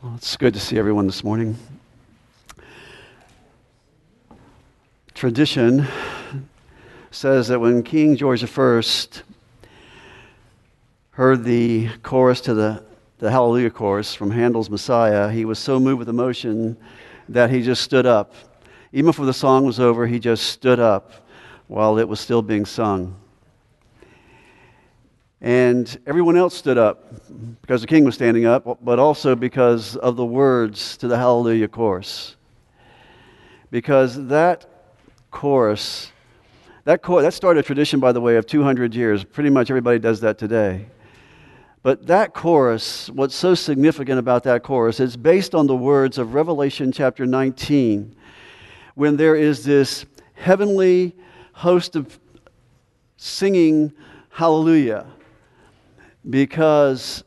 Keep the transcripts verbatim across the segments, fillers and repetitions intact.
Well, it's good to see everyone this morning. Tradition says that when King George the First heard the chorus to the, the Hallelujah chorus from Handel's Messiah, he was so moved with emotion that he just stood up. Even before the song was over, he just stood up while it was still being sung. And everyone else stood up because the king was standing up, but also because of the words to the Hallelujah chorus. Because that chorus, that chorus, that started a tradition, by the way, of two hundred years. Pretty much everybody does that today. But that chorus, what's so significant about that chorus, is based on the words of Revelation chapter nineteen, when there is this heavenly host of singing hallelujah, because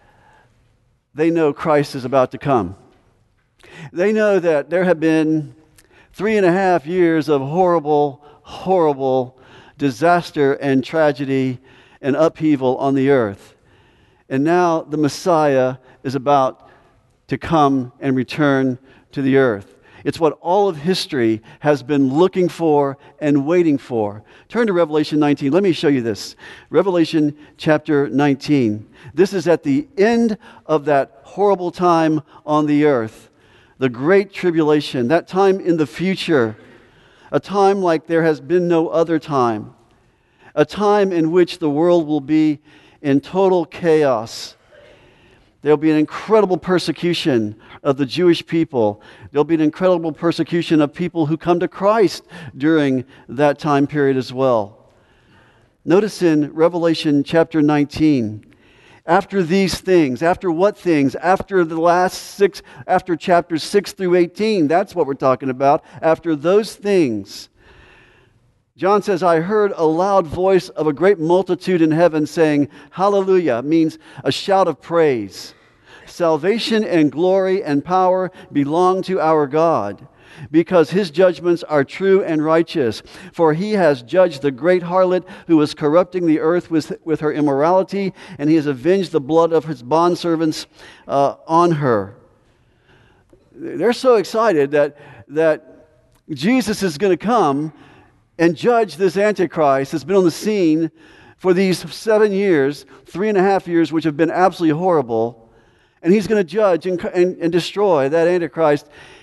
they know Christ is about to come. They know that there have been three and a half years of horrible, horrible disaster and tragedy and upheaval on the earth. And now the Messiah is about to come and return to the earth. It's what all of history has been looking for and waiting for. Turn to Revelation nineteen. Let me show you this. Revelation chapter nineteen. This is at the end of that horrible time on the earth, the great tribulation, that time in the future, a time like there has been no other time, a time in which the world will be in total chaos. There'll be an incredible persecution of the Jewish people. There'll be an incredible persecution of people who come to Christ during that time period as well. Notice in Revelation chapter nineteen, after these things, after what things? After the last six, after chapters six through eighteen, that's what we're talking about. After those things, John says, I heard a loud voice of a great multitude in heaven saying, Hallelujah, means a shout of praise. Salvation and glory and power belong to our God, because his judgments are true and righteous. For he has judged the great harlot who was corrupting the earth with, with her immorality, and he has avenged the blood of his bondservants uh, on her. They're so excited that, that Jesus is going to come and judge this Antichrist that's been on the scene for these seven years, three and a half years, which have been absolutely horrible. And he's going to judge and, and, and destroy that Antichrist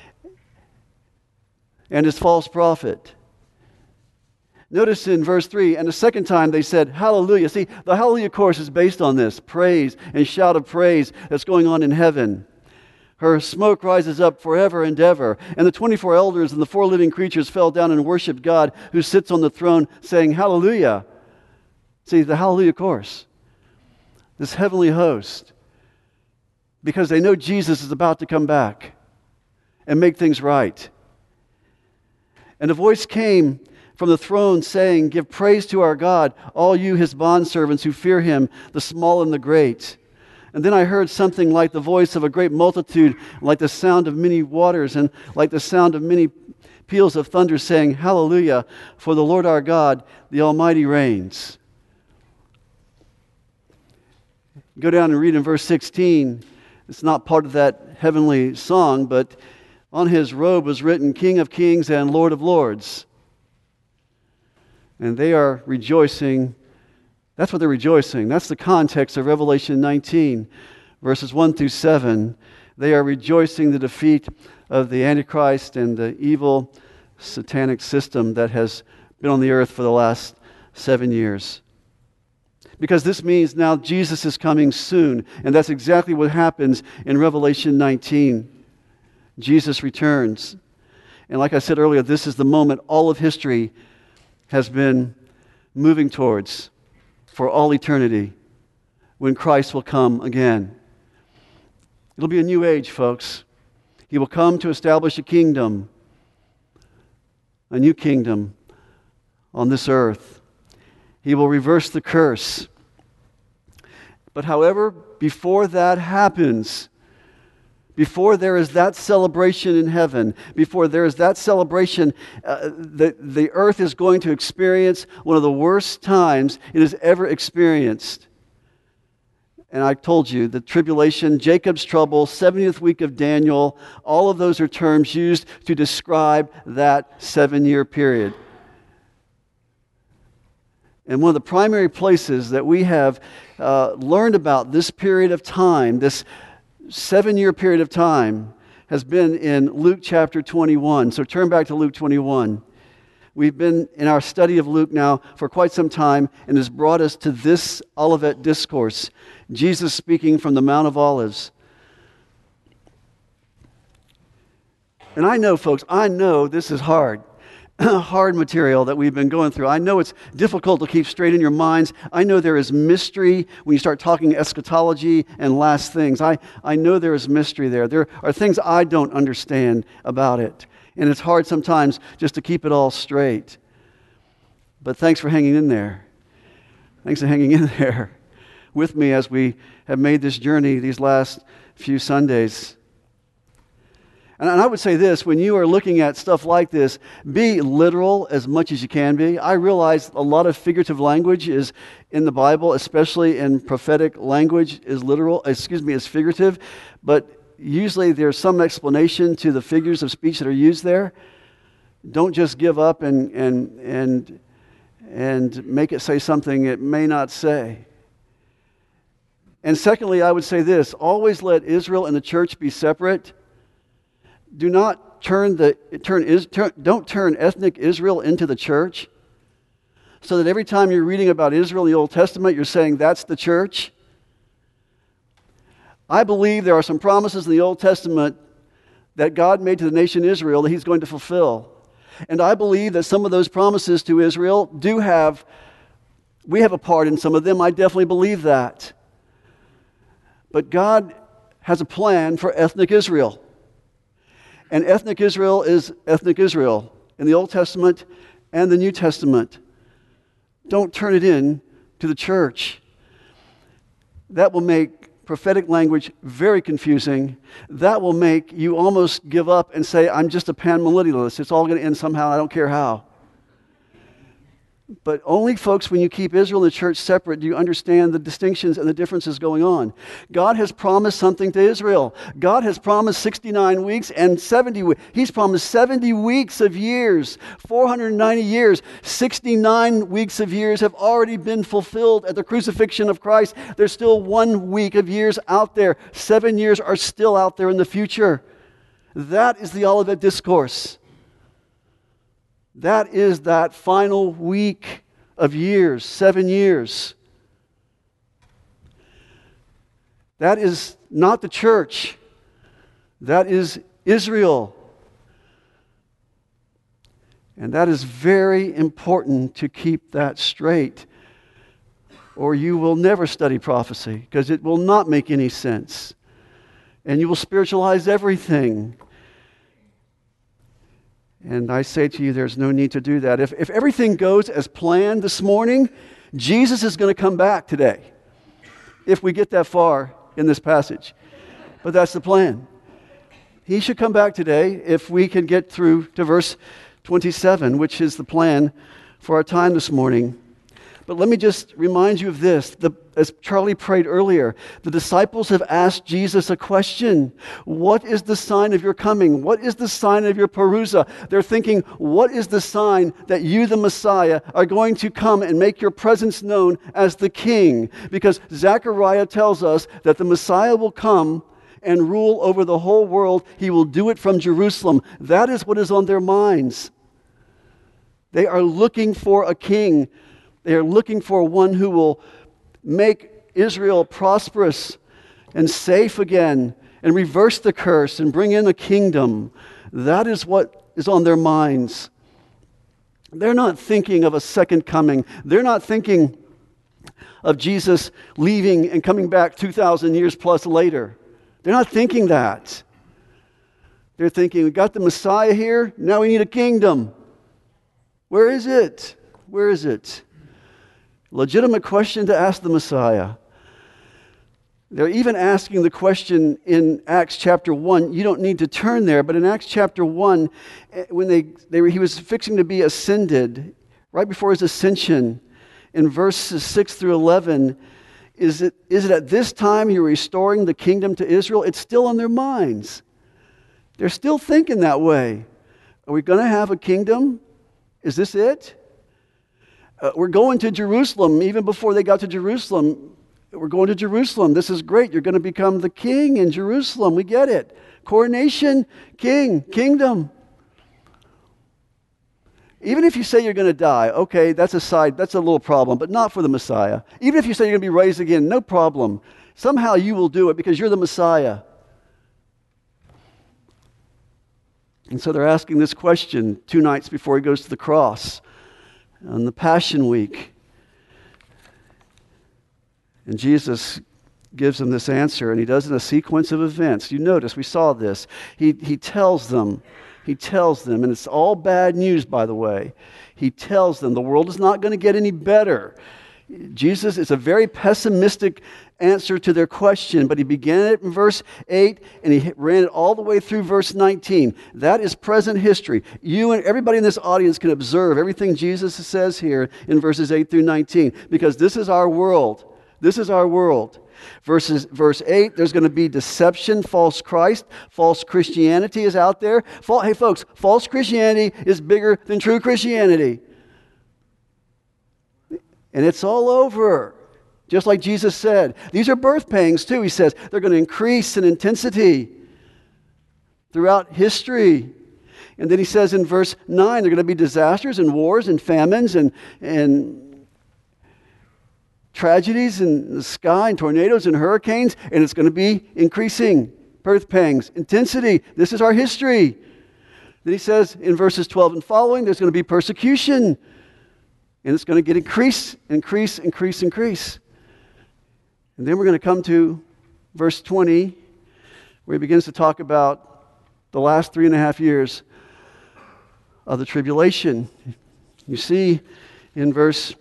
and his false prophet. Notice in verse three, and the second time they said, Hallelujah. See, the Hallelujah chorus is based on this praise and shout of praise that's going on in heaven. Her smoke rises up forever and ever. And the twenty-four elders and the four living creatures fell down and worshiped God who sits on the throne, saying, Hallelujah. See, the Hallelujah chorus. This heavenly host. Because they know Jesus is about to come back and make things right. And a voice came from the throne saying, Give praise to our God, all you his bondservants who fear him, the small and the great. And then I heard something like the voice of a great multitude, like the sound of many waters, and like the sound of many peals of thunder, saying, Hallelujah, for the Lord our God, the Almighty reigns. Go down and read in verse sixteen. It's not part of that heavenly song, but on his robe was written, King of Kings and Lord of Lords. And they are rejoicing. That's what they're rejoicing. That's the context of Revelation nineteen, verses one through seven. They are rejoicing the defeat of the Antichrist and the evil satanic system that has been on the earth for the last seven years. Because this means now Jesus is coming soon. And that's exactly what happens in Revelation nineteen. Jesus returns. And like I said earlier, this is the moment all of history has been moving towards for all eternity, when Christ will come again. It'll be a new age, folks. He will come to establish a kingdom, a new kingdom on this earth. He will reverse the curse. But however, before that happens, before there is that celebration in heaven, before there is that celebration, uh, the, the earth is going to experience one of the worst times it has ever experienced. And I told you, the tribulation, Jacob's trouble, seventieth week of Daniel, all of those are terms used to describe that seven-year period. And one of the primary places that we have uh, learned about this period of time, this seven-year period of time, has been in Luke chapter twenty-one. So turn back to Luke twenty-one. We've been in our study of Luke now for quite some time, and has brought us to this Olivet Discourse, Jesus speaking from the Mount of Olives. And I know, folks, I know this is hard. hard material that we've been going through. I know it's difficult to keep straight in your minds. I know there is mystery when you start talking eschatology and last things. I, I know there is mystery there. There are things I don't understand about it. And it's hard sometimes just to keep it all straight. But thanks for hanging in there. Thanks for hanging in there with me as we have made this journey these last few Sundays. And I would say this, when you are looking at stuff like this, be literal as much as you can be. I realize a lot of figurative language is in the Bible, especially in prophetic language, is literal, excuse me, is figurative. But usually there's some explanation to the figures of speech that are used there. Don't just give up and and and and make it say something it may not say. And secondly, I would say this, always let Israel and the church be separate. Do not turn the turn is turn, don't turn ethnic Israel into the church, so that every time you're reading about Israel in the Old Testament, you're saying that's the church. I believe there are some promises in the Old Testament that God made to the nation Israel that He's going to fulfill, and I believe that some of those promises to Israel do have we have a part in some of them. I definitely believe that, but God has a plan for ethnic Israel. And ethnic Israel is ethnic Israel in the Old Testament and the New Testament. Don't turn it in to the church. That will make prophetic language very confusing. That will make you almost give up and say, I'm just a panmillennialist. It's all going to end somehow, and I don't care how. But only, folks, when you keep Israel and the church separate, do you understand the distinctions and the differences going on. God has promised something to Israel. God has promised sixty-nine weeks and seventy weeks. He's promised seventy weeks of years, four hundred ninety years. sixty-nine weeks of years have already been fulfilled at the crucifixion of Christ. There's still one week of years out there. Seven years are still out there in the future. That is the Olivet Discourse. That is that final week of years, seven years. That is not the church. That is Israel. And that is very important to keep that straight, or you will never study prophecy, because it will not make any sense. And you will spiritualize everything. And I say to you, there's no need to do that. If, if everything goes as planned this morning, Jesus is going to come back today, if we get that far in this passage. But that's the plan. He should come back today if we can get through to verse twenty-seven, which is the plan for our time this morning. But let me just remind you of this. The, as Charlie prayed earlier, the disciples have asked Jesus a question. What is the sign of your coming? What is the sign of your parousia? They're thinking, what is the sign that you, the Messiah, are going to come and make your presence known as the King? Because Zechariah tells us that the Messiah will come and rule over the whole world. He will do it from Jerusalem. That is what is on their minds. They are looking for a king. They are looking for one who will make Israel prosperous and safe again and reverse the curse and bring in a kingdom. That is what is on their minds. They're not thinking of a second coming. They're not thinking of Jesus leaving and coming back two thousand years plus later. They're not thinking that. They're thinking, we got the Messiah here, now we need a kingdom. Where is it? Where is it? Legitimate question to ask the Messiah. They're even asking the question in Acts chapter one. You don't need to turn there, but in Acts chapter one, when they, they were, he was fixing to be ascended, right before his ascension, in verses six through eleven, Is it, is it at this time you're restoring the kingdom to Israel? It's still in their minds. They're still thinking that way. Are we going to have a kingdom? Is this it? Uh, we're going to Jerusalem. Even before they got to Jerusalem, we're going to Jerusalem. This is great. You're going to become the king in Jerusalem. We get it. Coronation, king, kingdom. Even if you say you're going to die, okay, that's a side, that's a little problem, but not for the Messiah. Even if you say you're going to be raised again, no problem. Somehow you will do it because you're the Messiah. And so they're asking this question two nights before he goes to the cross on the Passion Week. And Jesus gives them this answer, and he does it in a sequence of events. You notice, we saw this. He, he tells them, he tells them, and it's all bad news, by the way. He tells them the world is not going to get any better. Jesus is a very pessimistic answer to their question, but he began it in verse eight, and he ran it all the way through verse nineteen. That is present history. You and everybody in this audience can observe everything Jesus says here in verses eight through nineteen, because this is our world. This is our world. Verses, verse eight, there's going to be deception, false Christ, false Christianity is out there. Fa- hey folks, false Christianity is bigger than true Christianity. And it's all over. Just like Jesus said. These are birth pangs too, he says. They're going to increase in intensity throughout history. And then he says in verse nine, there are going to be disasters and wars and famines and, and tragedies in the sky and tornadoes and hurricanes. And it's going to be increasing. Birth pangs, intensity. This is our history. Then he says in verses twelve and following, there's going to be persecution. And it's going to get increase, increase, increase, increase. And then we're going to come to verse twenty, where he begins to talk about the last three and a half years of the tribulation. You see in verse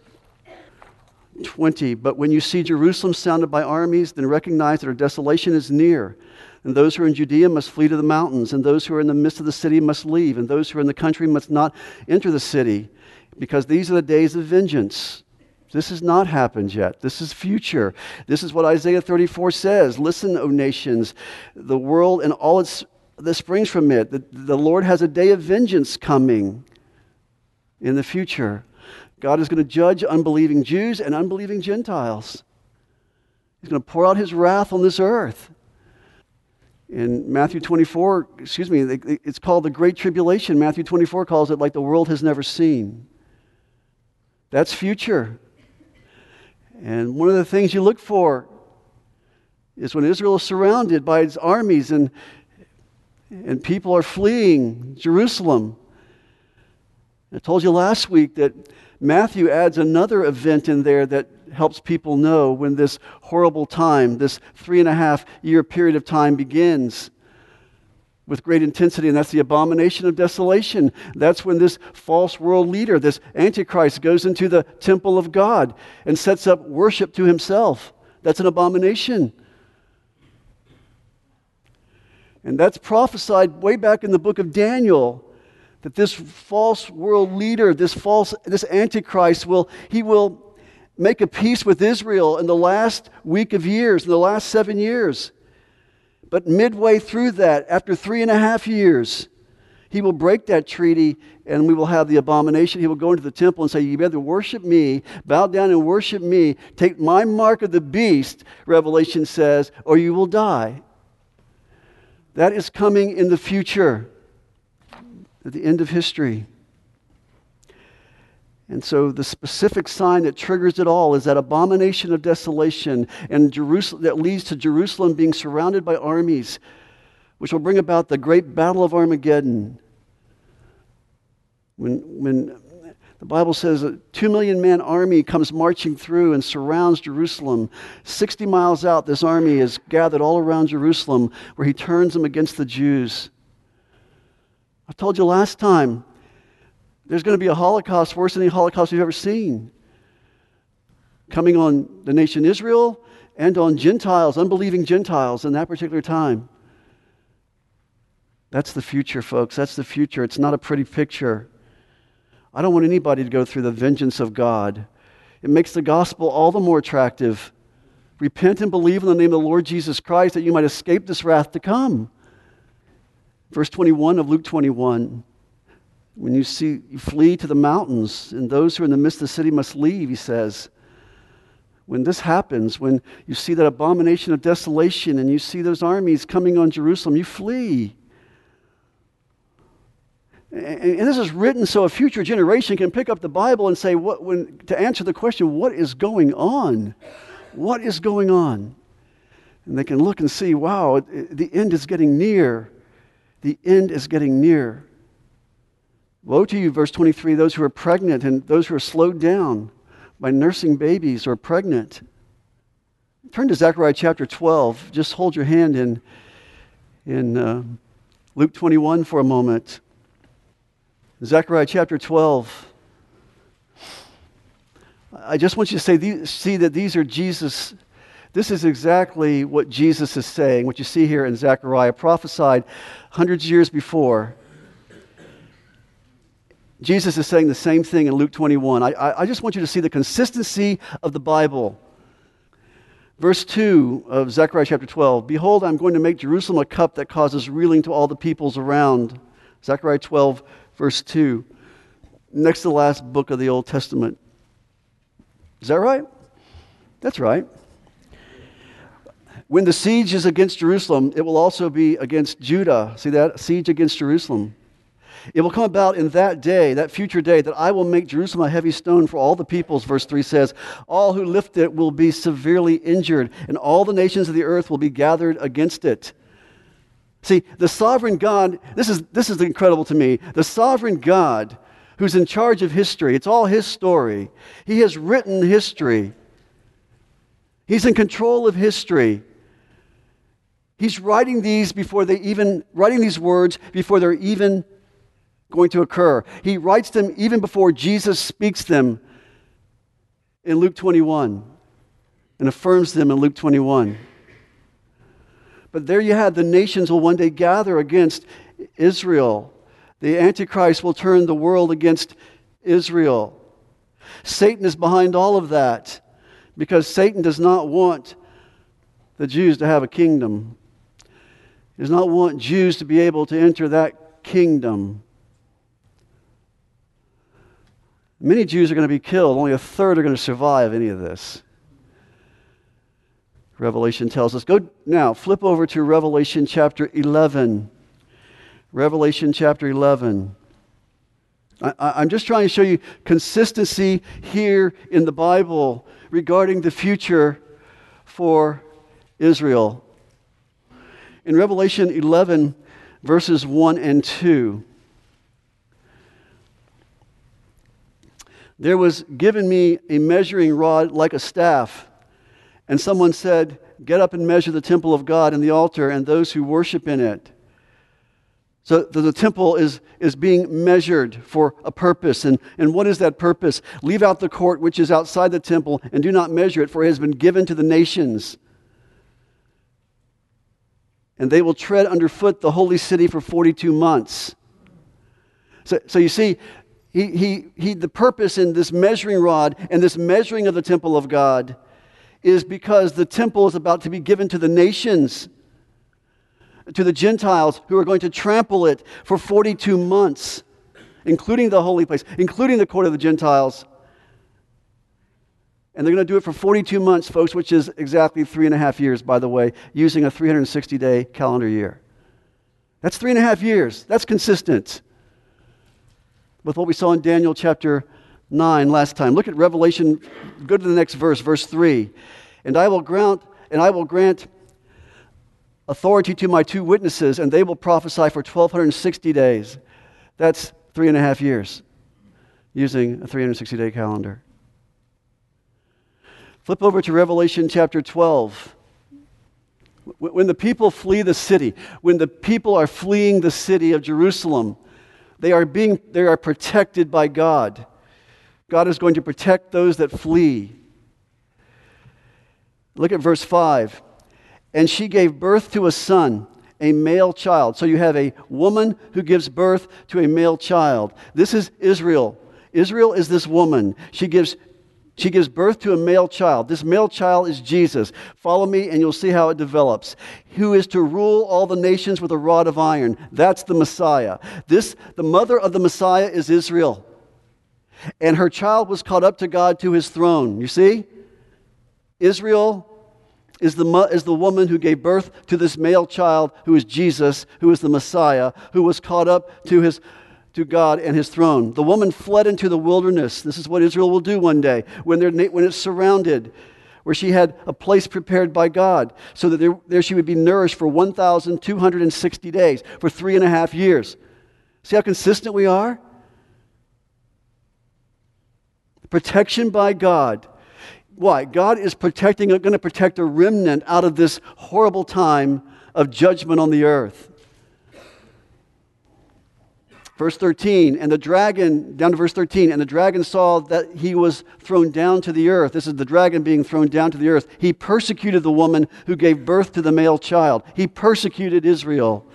twenty, but when you see Jerusalem surrounded by armies, then recognize that her desolation is near. And those who are in Judea must flee to the mountains, and those who are in the midst of the city must leave, and those who are in the country must not enter the city. Because these are the days of vengeance. This has not happened yet. This is future. This is what Isaiah thirty-four says. Listen, O nations, the world and all its that springs from it. The, the Lord has a day of vengeance coming in the future. God is going to judge unbelieving Jews and unbelieving Gentiles. He's going to pour out his wrath on this earth. In Matthew twenty-four, excuse me, it's called the Great Tribulation. Matthew twenty-four calls it like the world has never seen. That's future. And one of the things you look for is when Israel is surrounded by its armies and, and people are fleeing Jerusalem. I told you last week that Matthew adds another event in there that helps people know when this horrible time, this three and a half year period of time begins with great intensity, and that's the abomination of desolation. That's when this false world leader, this Antichrist, goes into the temple of God and sets up worship to himself. That's an abomination. And that's prophesied way back in the book of Daniel, that this false world leader, this false, this Antichrist, will he will make a peace with Israel in the last week of years, in the last seven years. But midway through that, after three and a half years, he will break that treaty and we will have the abomination. He will go into the temple and say, you better worship me, bow down and worship me, take my mark of the beast, Revelation says, or you will die. That is coming in the future, at the end of history. And so the specific sign that triggers it all is that abomination of desolation and Jerusalem, that leads to Jerusalem being surrounded by armies, which will bring about the great battle of Armageddon. When, when the Bible says a two million man army comes marching through and surrounds Jerusalem, sixty miles out, this army is gathered all around Jerusalem where he turns them against the Jews. I told you last time, there's going to be a Holocaust worse than any Holocaust we've ever seen, coming on the nation Israel and on Gentiles, unbelieving Gentiles in that particular time. That's the future, folks. That's the future. It's not a pretty picture. I don't want anybody to go through the vengeance of God. It makes the gospel all the more attractive Repent and believe in the name of the Lord Jesus Christ that you might escape this wrath to come. Verse twenty-one of Luke twenty-one. When you see, you flee to the mountains, and those who are in the midst of the city must leave, he says. When this happens, when you see that abomination of desolation and you see those armies coming on Jerusalem, you flee. And this is written so a future generation can pick up the Bible and say, what, when, to answer the question, what is going on? What is going on? And they can look and see, wow, the end is getting near. The end is getting near. Woe to you, verse twenty-three, those who are pregnant and those who are slowed down by nursing babies or are pregnant. Turn to Zechariah chapter twelve. Just hold your hand in, in uh, Luke twenty-one for a moment. Zechariah chapter twelve. I just want you to say, these, see that these are Jesus. This is exactly what Jesus is saying, what you see here in Zechariah, prophesied hundreds of years before. Jesus is saying the same thing in Luke twenty-one. I, I, I just want you to see the consistency of the Bible. Verse two of Zechariah chapter twelve. Behold, I'm going to make Jerusalem a cup that causes reeling to all the peoples around. Zechariah twelve, verse two. Next to the last book of the Old Testament. Is that right? That's right. When the siege is against Jerusalem, it will also be against Judah. See that? Siege against Jerusalem. It will come about in that day, that future day, that I will make Jerusalem a heavy stone for all the peoples, verse three says. All who lift it will be severely injured, and all the nations of the earth will be gathered against it. See, the sovereign God, this is, this is incredible to me. The sovereign God who's in charge of history, it's all his story. He has written history. He's in control of history. He's writing these before they even, writing these words before they're even going to occur. He writes them even before Jesus speaks them in Luke twenty-one and affirms them in Luke twenty-one. But there you had the nations will one day gather against Israel. The Antichrist will turn the world against Israel. Satan is behind all of that because Satan does not want the Jews to have a kingdom. He does not want Jews to be able to enter that kingdom. Many Jews are going to be killed. Only a third are going to survive any of this. Revelation tells us. Go now, flip over to Revelation chapter eleven. Revelation chapter eleven. I, I'm just trying to show you consistency here in the Bible regarding the future for Israel. In Revelation eleven, verses one and two. There was given me a measuring rod like a staff, and someone said, get up and measure the temple of God and the altar and those who worship in it. So the temple is, is being measured for a purpose. And, and what is that purpose? Leave out the court which is outside the temple and do not measure it, for it has been given to the nations. And they will tread underfoot the holy city for forty-two months. So, so you see, He, he, he, the purpose in this measuring rod and this measuring of the temple of God is because the temple is about to be given to the nations, to the Gentiles who are going to trample it for forty-two months, including the holy place, including the court of the Gentiles. And they're going to do it for forty-two months, folks, which is exactly three and a half years, by the way, using a three hundred sixty day calendar year. That's three and a half years. That's consistent with what we saw in Daniel chapter nine last time. Look at Revelation, go to the next verse, verse three. And I will grant, and I will grant authority to my two witnesses, and they will prophesy for twelve sixty days. That's three and a half years, using a three hundred sixty day calendar. Flip over to Revelation chapter twelve. When the people flee the city, when the people are fleeing the city of Jerusalem, They are being, they are protected by God. God is going to protect those that flee. Look at verse five. And she gave birth to a son, a male child. So you have a woman who gives birth to a male child. This is Israel. Israel is this woman. She gives She gives birth to a male child. This male child is Jesus. Follow me and you'll see how it develops. Who is to rule all the nations with a rod of iron. That's the Messiah. This, the mother of the Messiah is Israel. And her child was caught up to God to his throne. You see? Israel is the, is the woman who gave birth to this male child who is Jesus, who is the Messiah, who was caught up to his to God and his throne. The woman fled into the wilderness. This is what Israel will do one day when, they're, when it's surrounded, where she had a place prepared by God so that there, there she would be nourished for one thousand two hundred sixty days, for three and a half years. See how consistent we are? Protection by God. Why? God is protecting, going to protect a remnant out of this horrible time of judgment on the earth. Verse thirteen, and the dragon, down to verse thirteen, and the dragon saw that he was thrown down to the earth. This is the dragon being thrown down to the earth. He persecuted the woman who gave birth to the male child. He persecuted Israel.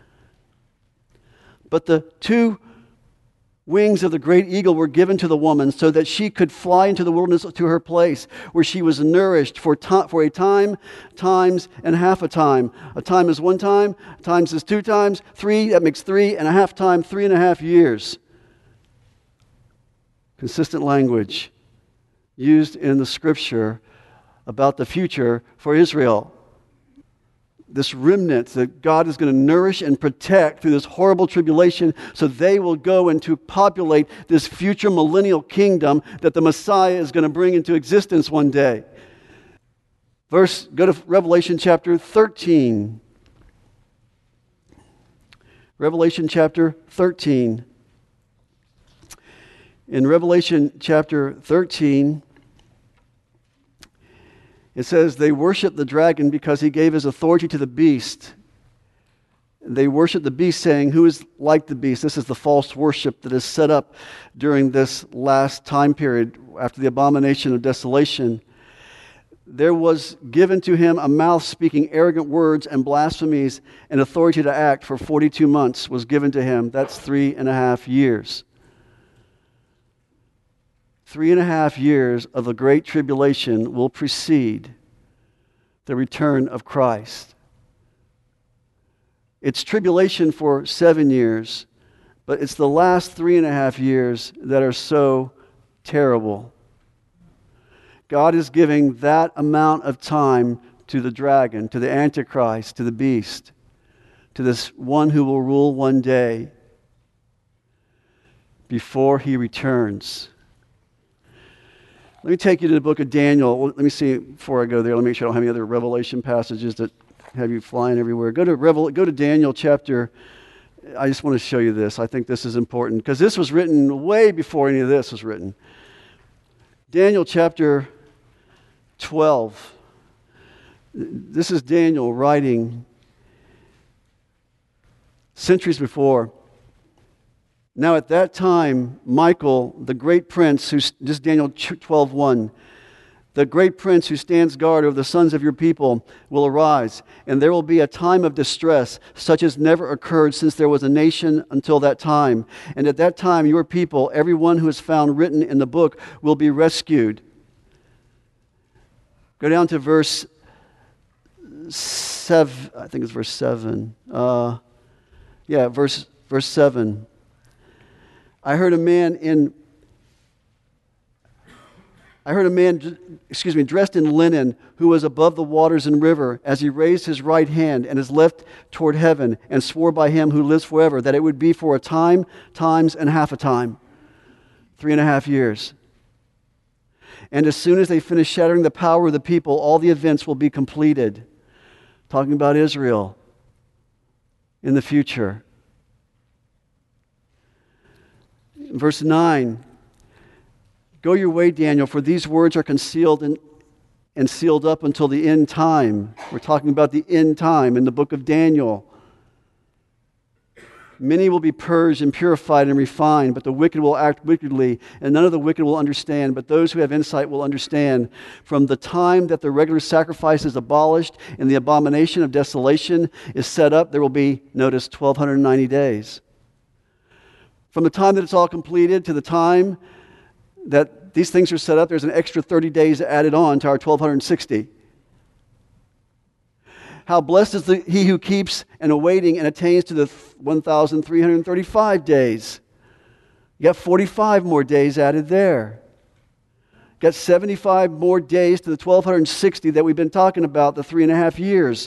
But the two wings of the great eagle were given to the woman so that she could fly into the wilderness to her place where she was nourished for, to- for a time, times, and half a time. A time is one time, times is two times, three, that makes three, and a half time, three and a half years. Consistent language used in the scripture about the future for Israel. This remnant that God is going to nourish and protect through this horrible tribulation so they will go and to populate this future millennial kingdom that the Messiah is going to bring into existence one day. Verse, go to Revelation chapter thirteen. Revelation chapter thirteen. In Revelation chapter thirteen, it says, they worship the dragon because he gave his authority to the beast. They worship the beast, saying, who is like the beast? This is the false worship that is set up during this last time period after the abomination of desolation. There was given to him a mouth speaking arrogant words and blasphemies, and authority to act for forty-two months was given to him. That's three and a half years. Three and a half years of the great tribulation will precede the return of Christ. It's tribulation for seven years, but it's the last three and a half years that are so terrible. God is giving that amount of time to the dragon, to the Antichrist, to the beast, to this one who will rule one day before he returns. Let me take you to the book of Daniel. Let me see, before I go there, let me make sure I don't have any other Revelation passages that have you flying everywhere. Go to Revel, go to Daniel chapter, I just want to show you this. I think this is important because this was written way before any of this was written. Daniel chapter twelve. This is Daniel writing centuries before. Now at that time, Michael, the great prince, who, this is Daniel twelve one, the great prince who stands guard over the sons of your people will arise, and there will be a time of distress, such as never occurred since there was a nation until that time. And at that time, your people, everyone who is found written in the book, will be rescued. Go down to verse seven, I think it's verse seven. Uh, yeah, verse verse seven. I heard a man in, I heard a man, excuse me, dressed in linen who was above the waters and river as he raised his right hand and his left toward heaven and swore by him who lives forever that it would be for a time, times, and half a time. Three and a half years. And as soon as they finish shattering the power of the people, all the events will be completed. Talking about Israel in the future. Verse nine, go your way, Daniel, for these words are concealed and, and sealed up until the end time. We're talking about the end time in the book of Daniel. Many will be purged and purified and refined, but the wicked will act wickedly, and none of the wicked will understand, but those who have insight will understand. From the time that the regular sacrifice is abolished and the abomination of desolation is set up, there will be, notice, twelve ninety days. From the time that it's all completed to the time that these things are set up, there's an extra thirty days added on to our twelve sixty. How blessed is the, he who keeps and awaiting and attains to the one thousand three hundred thirty-five days. You got forty-five more days added there. You got seventy-five more days to the twelve sixty that we've been talking about, the three and a half years.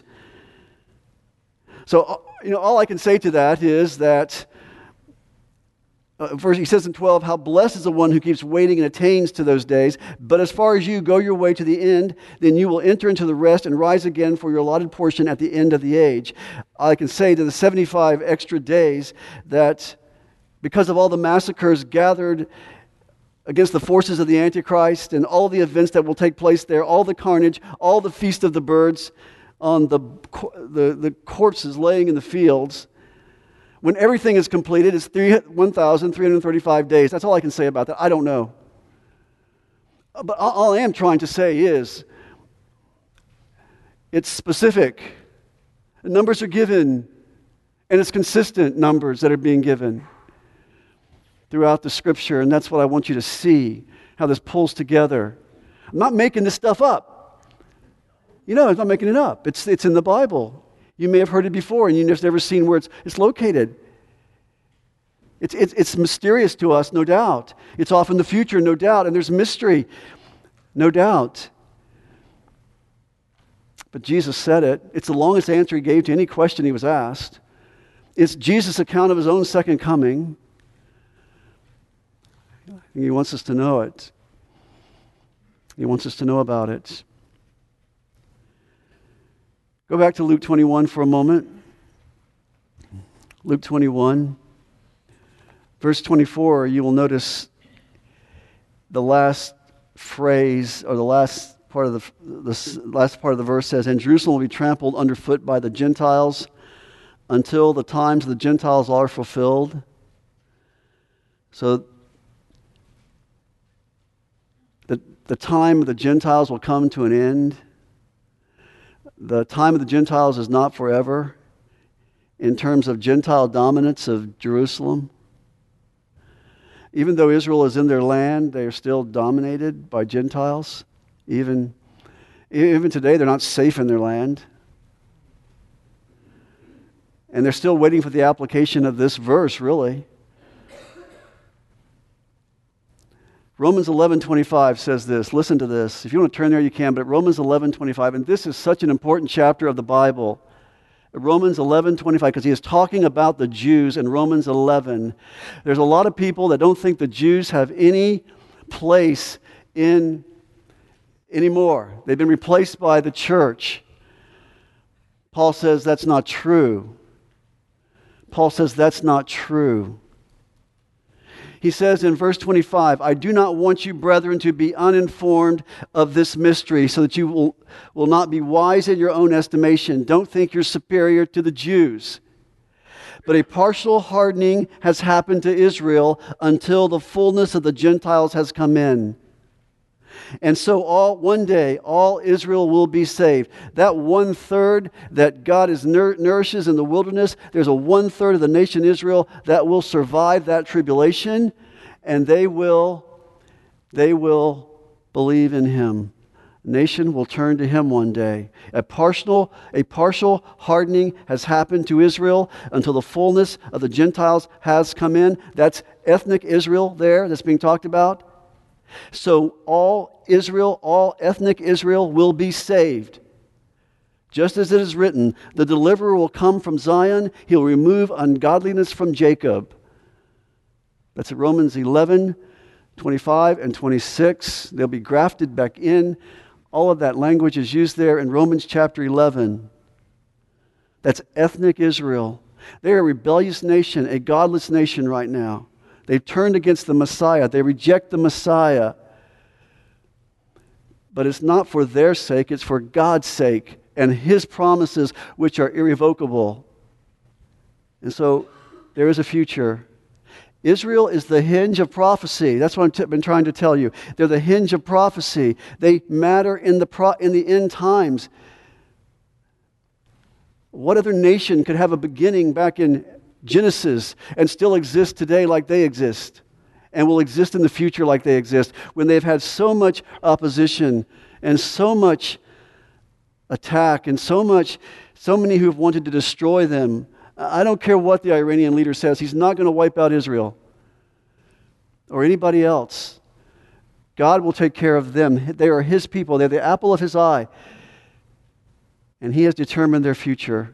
So, you know, all I can say to that is that, uh, first he says in twelve, how blessed is the one who keeps waiting and attains to those days. But as far as you go your way to the end, then you will enter into the rest and rise again for your allotted portion at the end of the age. I can say to the seventy-five extra days that because of all the massacres gathered against the forces of the Antichrist and all the events that will take place there, all the carnage, all the feast of the birds, on the, the, the corpses laying in the fields, when everything is completed, it's one thousand three hundred thirty-five days. That's all I can say about that. I don't know. But all I am trying to say is, it's specific. The numbers are given, and it's consistent numbers that are being given throughout the Scripture, and that's what I want you to see, how this pulls together. I'm not making this stuff up. You know, I'm not making it up. It's, it's in the Bible. You may have heard it before, and you've just never seen where it's, it's located. It's, it's, it's mysterious to us, no doubt. It's off in the future, no doubt, and there's mystery, no doubt. But Jesus said it. It's the longest answer he gave to any question he was asked. It's Jesus' account of his own second coming. He wants us to know it. He wants us to know about it. Go back to Luke twenty-one for a moment. Luke twenty-one, verse twenty-four, you will notice the last phrase, or the last part of the, the last part of the verse says, and Jerusalem will be trampled underfoot by the Gentiles until the times of the Gentiles are fulfilled. So the, the time of the Gentiles will come to an end. The time of the Gentiles is not forever in terms of Gentile dominance of Jerusalem. Even though Israel is in their land, they are still dominated by Gentiles. Even, even today, they're not safe in their land. And they're still waiting for the application of this verse, really. Romans eleven twenty-five says this. Listen to this. If you want to turn there, you can. But Romans eleven twenty-five, and this is such an important chapter of the Bible. Romans eleven twenty-five, because he is talking about the Jews in Romans eleven. There's a lot of people that don't think the Jews have any place in anymore. They've been replaced by the church. Paul says that's not true. Paul says that's not true. He says in verse twenty-five, I do not want you, brethren, to be uninformed of this mystery, so that you will, will not be wise in your own estimation. Don't think you're superior to the Jews. But a partial hardening has happened to Israel until the fullness of the Gentiles has come in. And so all one day, all Israel will be saved. That one-third that God is nour- nourishes in the wilderness, there's a one-third of the nation Israel that will survive that tribulation, and they will, they will believe in Him. The nation will turn to Him one day. A partial, a partial hardening has happened to Israel until the fullness of the Gentiles has come in. That's ethnic Israel there that's being talked about. So all Israel, all ethnic Israel will be saved. Just as it is written, the deliverer will come from Zion. He'll remove ungodliness from Jacob. That's at Romans eleven, twenty-five and twenty-six. They'll be grafted back in. All of that language is used there in Romans chapter eleven. That's ethnic Israel. They're a rebellious nation, a godless nation right now. They've turned against the Messiah. They reject the Messiah. But it's not for their sake, it's for God's sake and His promises, which are irrevocable. And so there is a future. Israel is the hinge of prophecy. That's what I've been trying to tell you. They're the hinge of prophecy. They matter in the pro- in the end times. What other nation could have a beginning back in Genesis and still exist today like they exist? and will exist in the future like they exist, when they've had so much opposition and so much attack and so much, so many who have wanted to destroy them. I don't care what the Iranian leader says. He's not going to wipe out Israel or anybody else. God will take care of them. They are his people. They're the apple of his eye. And he has determined their future.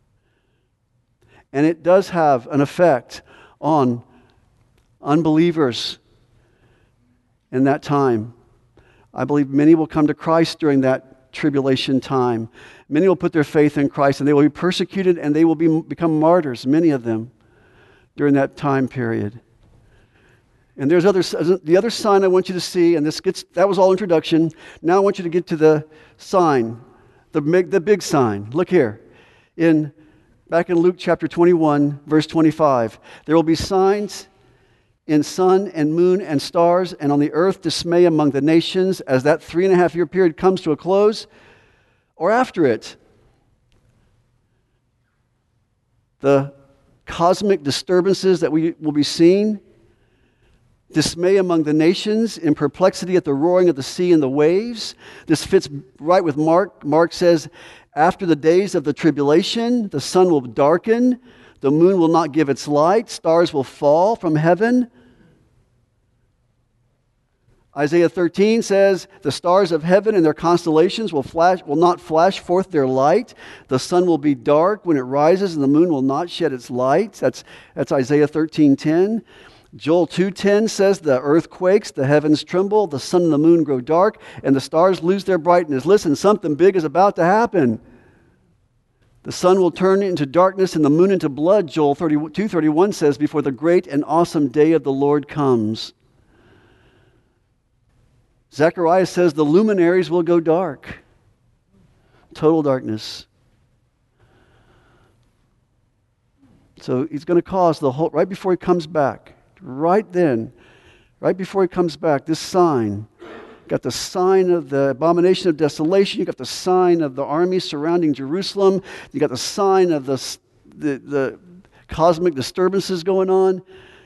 And it does have an effect on unbelievers in that time. I believe many will come to Christ during that tribulation time. Many will put their faith in Christ, and they will be persecuted, and they will be, become martyrs, many of them, during that time period. And there's other, the other sign I want you to see, and this gets, that was all introduction. Now I want you to get to the sign, the big, the big sign. Look here. In, back in Luke chapter twenty-one, verse twenty-five. There will be signs in sun and moon and stars, and on the earth dismay among the nations as that three and a half year period comes to a close, or after it. The cosmic disturbances that we will be seeing, dismay among the nations, in perplexity at the roaring of the sea and the waves. This fits right with Mark. Mark says, after the days of the tribulation, the sun will darken, the moon will not give its light, stars will fall from heaven. Isaiah thirteen says, the stars of heaven and their constellations will flash, will not flash forth their light. The sun will be dark when it rises, and the moon will not shed its light. That's, that's Isaiah thirteen ten. Joel two ten says, the earth quakes, the heavens tremble, the sun and the moon grow dark, and the stars lose their brightness. Listen, something big is about to happen. The sun will turn into darkness and the moon into blood, Joel two thirty-one says, before the great and awesome day of the Lord comes. Zechariah says the luminaries will go dark. Total darkness. So he's going to cause the whole, right before he comes back, right then, right before he comes back, this sign. You've got the sign of the abomination of desolation. You've got the sign of the army surrounding Jerusalem. You've got the sign of the, the, the cosmic disturbances going on.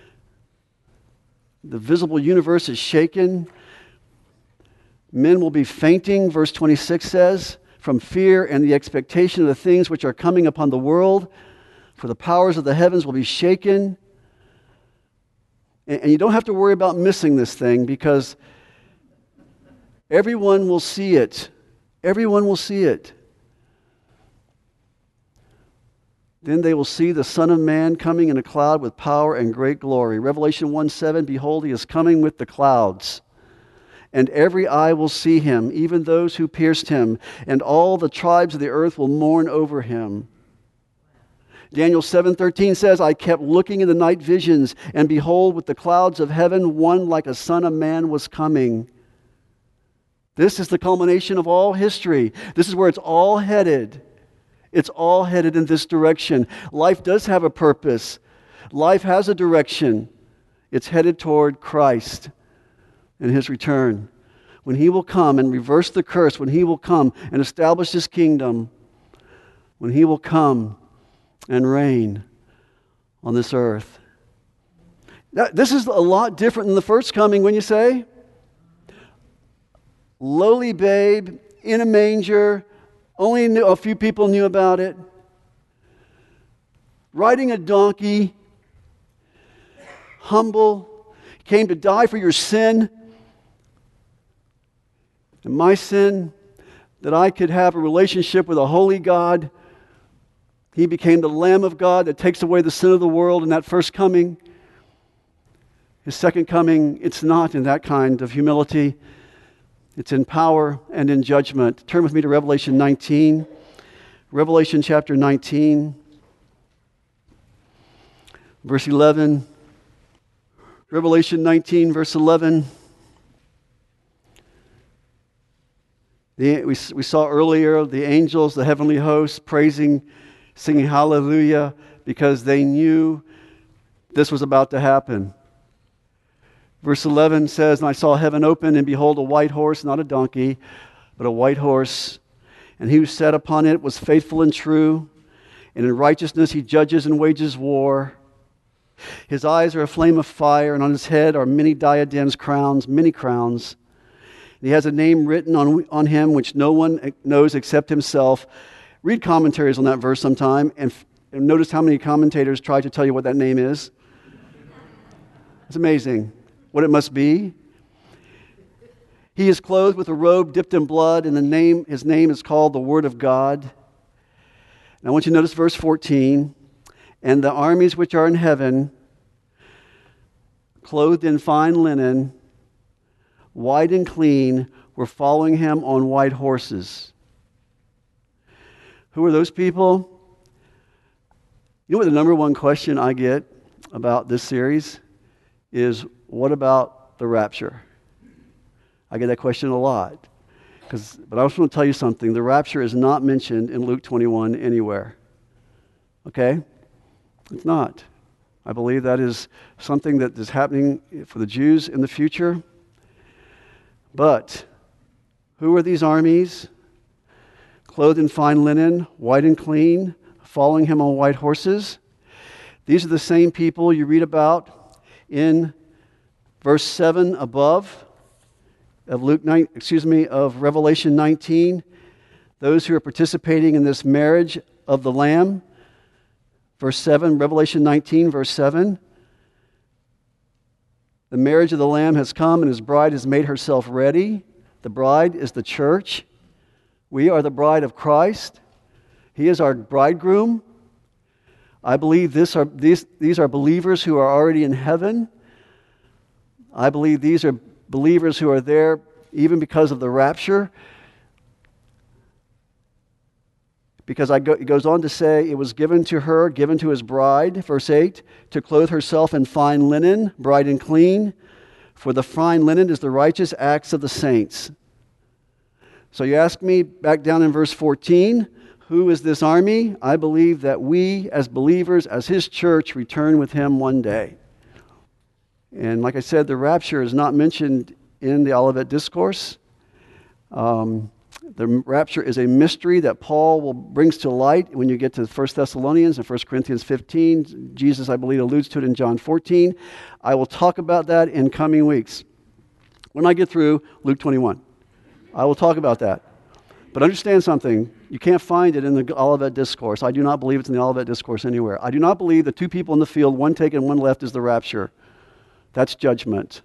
The visible universe is shaken. Men will be fainting, verse twenty-six says, from fear and the expectation of the things which are coming upon the world. For the powers of the heavens will be shaken. And you don't have to worry about missing this thing, because everyone will see it. Everyone will see it. Then they will see the Son of Man coming in a cloud with power and great glory. Revelation one seven, behold, he is coming with the clouds. And every eye will see him, even those who pierced him, and all the tribes of the earth will mourn over him. Daniel seven thirteen says, I kept looking in the night visions, and behold, with the clouds of heaven, one like a son of man was coming. This is the culmination of all history. This is where it's all headed. It's all headed in this direction. Life does have a purpose. Life has a direction. It's headed toward Christ and his return. When he will come and reverse the curse, when he will come and establish his kingdom, when he will come and reign on this earth. That, this is a lot different than the first coming, when you say? Lowly babe in a manger, only knew, a few people knew about it. Riding a donkey, humble, came to die for your sin. And my sin, that I could have a relationship with a holy God. He became the Lamb of God that takes away the sin of the world in that first coming. His second coming, it's not in that kind of humility. It's in power and in judgment. Turn with me to Revelation nineteen. Revelation chapter nineteen, verse eleven. Revelation nineteen, verse eleven. The, we, we saw earlier the angels, the heavenly hosts, praising, singing hallelujah, because they knew this was about to happen. Verse eleven says, and I saw heaven open, and behold, a white horse, not a donkey, but a white horse. And he who sat upon it was faithful and true, and in righteousness he judges and wages war. His eyes are a flame of fire, and on his head are many diadems, crowns, many crowns. He has a name written on, on him which no one knows except himself. Read commentaries on that verse sometime, and, and notice how many commentators try to tell you what that name is. It's amazing what it must be. He is clothed with a robe dipped in blood, and the name, his name is called the Word of God. And I want you to notice verse fourteen. And the armies which are in heaven, clothed in fine linen, white and clean, were following him on white horses. Who are those people? You know what the number one question I get about this series is, what about the rapture? I get that question a lot. Because, but I just want to tell you something. The rapture is not mentioned in Luke twenty-one anywhere. Okay? It's not. I believe that is something that is happening for the Jews in the future. But who are these armies? Clothed in fine linen, white and clean, following him on white horses. These are the same people you read about in verse seven above of Luke nine, excuse me, of Revelation nineteen. Those who are participating in this marriage of the Lamb. Verse seven, Revelation nineteen, verse seven. The marriage of the Lamb has come, and his bride has made herself ready. The bride is the church. We are the bride of Christ. He is our bridegroom. I believe this are, these, these are believers who are already in heaven. I believe these are believers who are there even because of the rapture. Because I go, it goes on to say, it was given to her, given to his bride, verse eight, to clothe herself in fine linen, bright and clean, for the fine linen is the righteous acts of the saints. So you ask me, back down in verse fourteen, who is this army? I believe that we, as believers, as his church, return with him one day. And like I said, the rapture is not mentioned in the Olivet Discourse. Um... The rapture is a mystery that Paul will brings to light when you get to First Thessalonians and First Corinthians fifteen. Jesus, I believe, alludes to it in John fourteen. I will talk about that in coming weeks. When I get through Luke twenty-one, I will talk about that. But understand something. You can't find it in the Olivet Discourse. I do not believe it's in the Olivet Discourse anywhere. I do not believe the two people in the field, one taken, one left, is the rapture. That's judgment.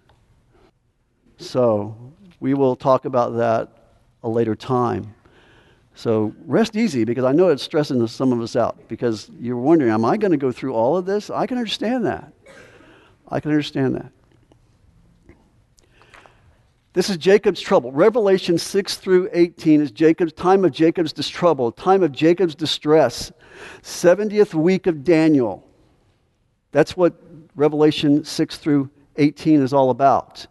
So we will talk about that a later time. So rest easy, because I know it's stressing some of us out, because you're wondering, am I going to go through all of this? I can understand that. I can understand that. This is Jacob's trouble. Revelation six through eighteen is Jacob's time of Jacob's dis- trouble, time of Jacob's distress. seventieth week of Daniel. That's what Revelation six through eighteen is all about.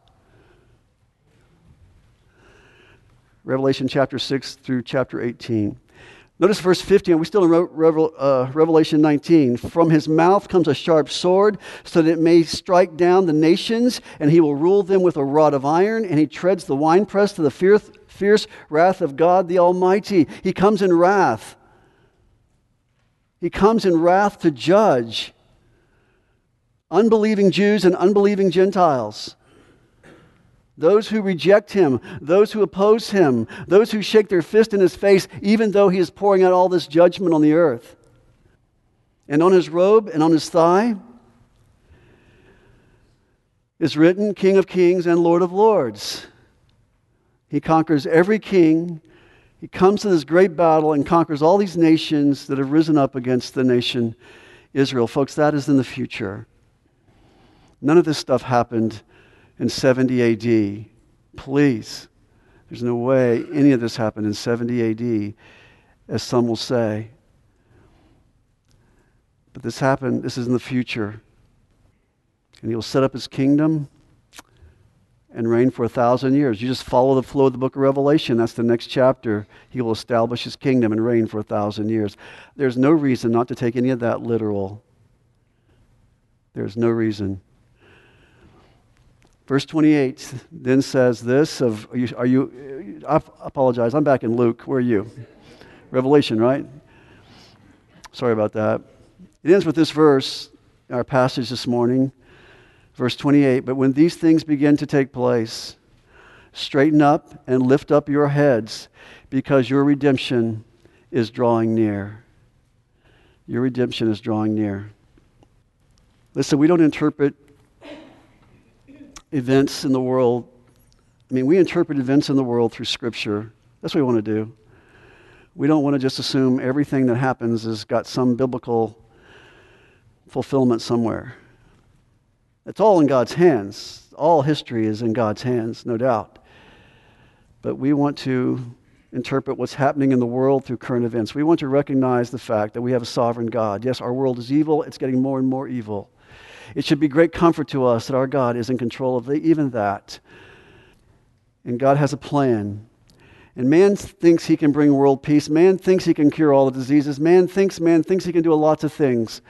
Revelation chapter six through chapter eighteen. Notice verse fifteen. We're still in Re- Re- uh, Revelation nineteen. From his mouth comes a sharp sword, so that it may strike down the nations, and he will rule them with a rod of iron, and he treads the winepress to the fierce, fierce wrath of God the Almighty. He comes in wrath. He comes in wrath to judge unbelieving Jews and unbelieving Gentiles. Those who reject him, those who oppose him, those who shake their fist in his face, even though he is pouring out all this judgment on the earth. And on his robe and on his thigh is written, King of Kings and Lord of Lords. He conquers every king. He comes to this great battle and conquers all these nations that have risen up against the nation Israel. Folks, that is in the future. None of this stuff happened in seventy A D. Please. There's no way any of this happened in seventy A D, as some will say. But this happened, this is in the future. And he will set up his kingdom and reign for a thousand years. You just follow the flow of the book of Revelation. That's the next chapter. He will establish his kingdom and reign for a thousand years. There's no reason not to take any of that literal. There's no reason. Verse twenty-eight then says this of, are you, are you, I apologize, I'm back in Luke. Where are you? Revelation, right? Sorry about that. It ends with this verse our passage this morning, verse twenty-eight, but when these things begin to take place, straighten up and lift up your heads, because your redemption is drawing near. Your redemption is drawing near. Listen, we don't interpret events in the world. I mean, we interpret events in the world through Scripture. That's what we want to do. We don't want to just assume everything that happens has got some biblical fulfillment somewhere. It's all in God's hands. All history is in God's hands, no doubt. But we want to interpret what's happening in the world through current events. We want to recognize the fact that we have a sovereign God. Yes, our world is evil. It's getting more and more evil. It should be great comfort to us that our God is in control of the, even that. And God has a plan. And man thinks he can bring world peace. Man thinks he can cure all the diseases. Man thinks, man thinks he can do lots of things.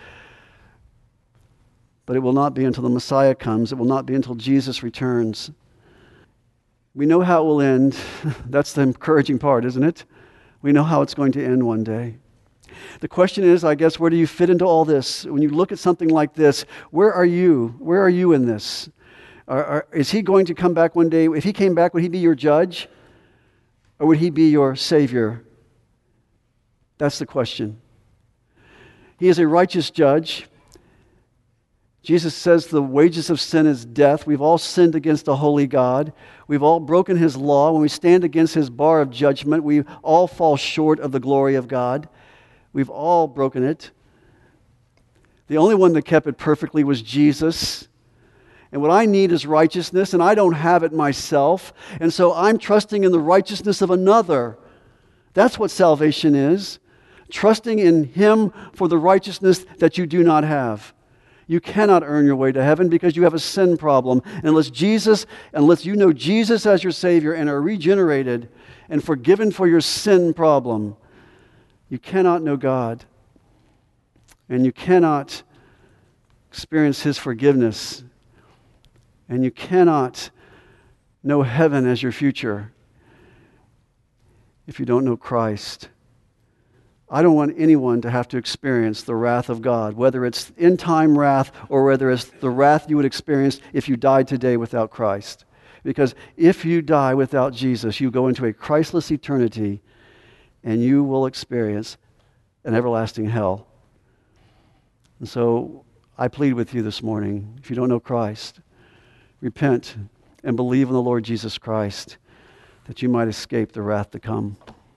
But it will not be until the Messiah comes. It will not be until Jesus returns. We know how it will end. That's the encouraging part, isn't it? We know how it's going to end one day. The question is, I guess, where do you fit into all this? When you look at something like this, where are you? Where are you in this? Are, are, is he going to come back one day? If he came back, would he be your judge? Or would he be your Savior? That's the question. He is a righteous judge. Jesus says the wages of sin is death. We've all sinned against a holy God. We've all broken his law. When we stand against his bar of judgment, we all fall short of the glory of God. We've all broken it. The only one that kept it perfectly was Jesus. And what I need is righteousness, and I don't have it myself. And so I'm trusting in the righteousness of another. That's what salvation is. Trusting in him for the righteousness that you do not have. You cannot earn your way to heaven because you have a sin problem. And unless Jesus, unless you know Jesus as your Savior and are regenerated and forgiven for your sin problem, you cannot know God. And you cannot experience his forgiveness. And you cannot know heaven as your future if you don't know Christ. I don't want anyone to have to experience the wrath of God, whether it's end-time wrath or whether it's the wrath you would experience if you died today without Christ. Because if you die without Jesus, you go into a Christless eternity and you will experience an everlasting hell. And so I plead with you this morning, if you don't know Christ, repent and believe in the Lord Jesus Christ that you might escape the wrath to come.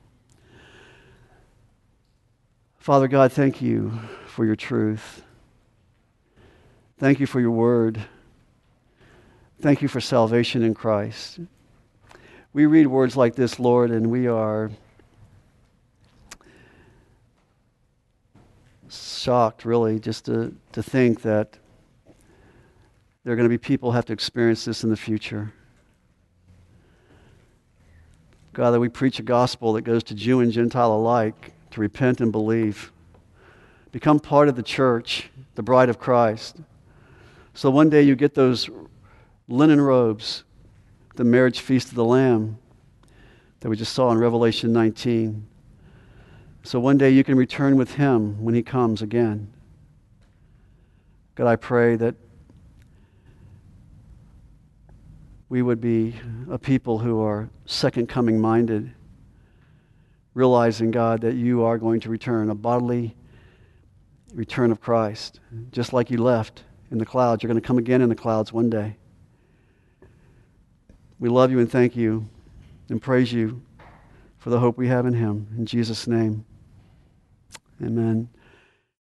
Father God, thank you for your truth. Thank you for your word. Thank you for salvation in Christ. We read words like this, Lord, and we are shocked, really, just to, to think that there are going to be people who have to experience this in the future. God, that we preach a gospel that goes to Jew and Gentile alike, to repent and believe. Become part of the church, the bride of Christ. So one day you get those linen robes, the marriage feast of the Lamb that we just saw in Revelation nineteen. So one day you can return with him when he comes again. God, I pray that we would be a people who are second coming minded, realizing, God, that you are going to return, a bodily return of Christ. Just like you left in the clouds, you're going to come again in the clouds one day. We love you and thank you and praise you for the hope we have in him. In Jesus' name, amen.